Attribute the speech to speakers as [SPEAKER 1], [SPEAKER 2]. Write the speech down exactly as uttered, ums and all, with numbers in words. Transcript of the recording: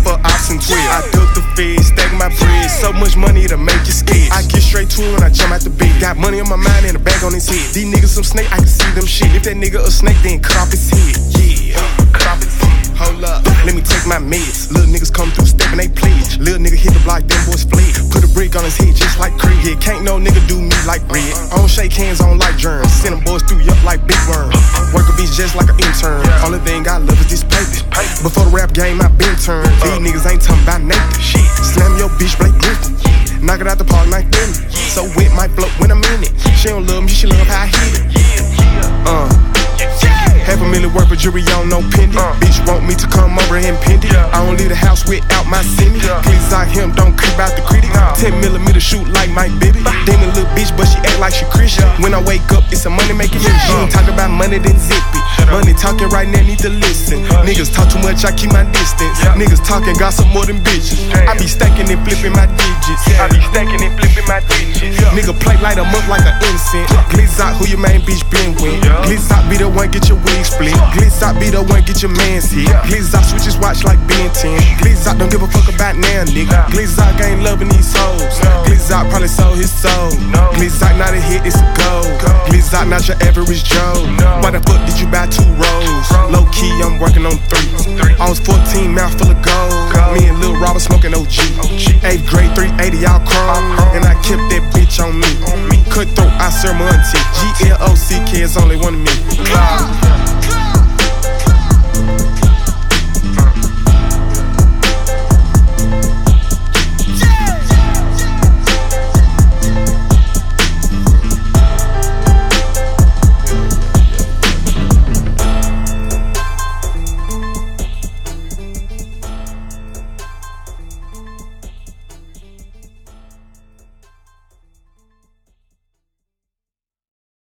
[SPEAKER 1] for ops and twelve. I duck the feds, stack my bread. So much money to make you scared. I get straight to it when I jump out the bed. Got money on my mind and a bag on his head. These niggas some snake, I can see them shit. If that nigga a snake, then cut off his head. Yeah, cut off his head. Hold up, let me take my meds. Little niggas come through steppin' they pledge. Little nigga hit the block, them boys fled. Put a brick on his head just like Craig. Yeah, can't no nigga do me like red. I don't shake hands, I don't like germs. Send them boys through yup like big worms. Work a bitch just like an intern. Only thing I love is this paper. Before the rap game, I been turned. These niggas ain't talking about nothing. Slam your bitch, Blake Griffin. Knock it out the park, like Benny. So wet might float when I'm in it. She don't love me, she love how I hit it. Uh. Half a million worth of jewelry on no pendant. Uh. Bitch want me to come over and pin it. Yeah. I don't leave the house without my semi. Yeah. Please out him, don't creep out the critic. Nah. ten millimeter shoot like Mike Bibby. Demon little bitch, but she act like she Christian. Yeah. When I wake up, it's a money making yeah. She ain't talk about money, then zip it. Money talking right now, need to listen. Uh. Niggas talk too much, I keep my distance. Yeah. Niggas talking got some more than bitches. Damn. I be stacking and flipping my digits. Yeah. I be stacking and flipping my digits. Yeah. Nigga play light them up like an innocent. Glitz out who your main bitch been with. Yeah. Glitz out be the one get your wig split. Glitz out be the one get your man's hit. Glitz out switches watch like Ben ten. Glitz out don't give a fuck about now, nigga. Glitz out ain't loving these hoes. Glitz out probably sold his soul. Glitz out not a hit, it's a goal. Glitz out not your average Joe. Why the fuck did you buy two rolls? Low key, I'm working on three. I was fourteen, mouth full of gold. Me and Lil Robert smoking O G. Eighth grade, three eighty, y'all chrome. And I kept that bitch on me. Cutthroat, I serve my auntie. G L O C K is only one of me.